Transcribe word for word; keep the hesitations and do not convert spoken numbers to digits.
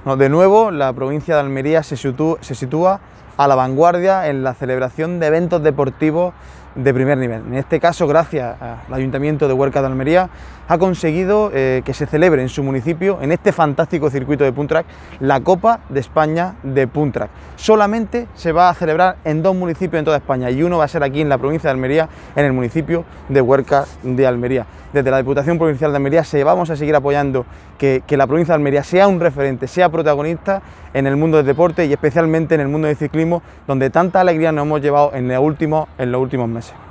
Bueno, de nuevo, la provincia de Almería se sitúa, se sitúa a la vanguardia en la celebración de eventos deportivos de primer nivel. En este caso, gracias al Ayuntamiento de Huerca de Almería, ha conseguido eh, que se celebre en su municipio, en este fantástico circuito de Punt Track, la Copa de España de Punt Track. Solamente se va a celebrar en dos municipios en toda España y uno va a ser aquí en la provincia de Almería, en el municipio de Huerca de Almería. Desde la Diputación Provincial de Almería se vamos a seguir apoyando que, que la provincia de Almería sea un referente, sea protagonista en el mundo del deporte y especialmente en el mundo del ciclismo, donde tanta alegría nos hemos llevado en los últimos, en los últimos meses.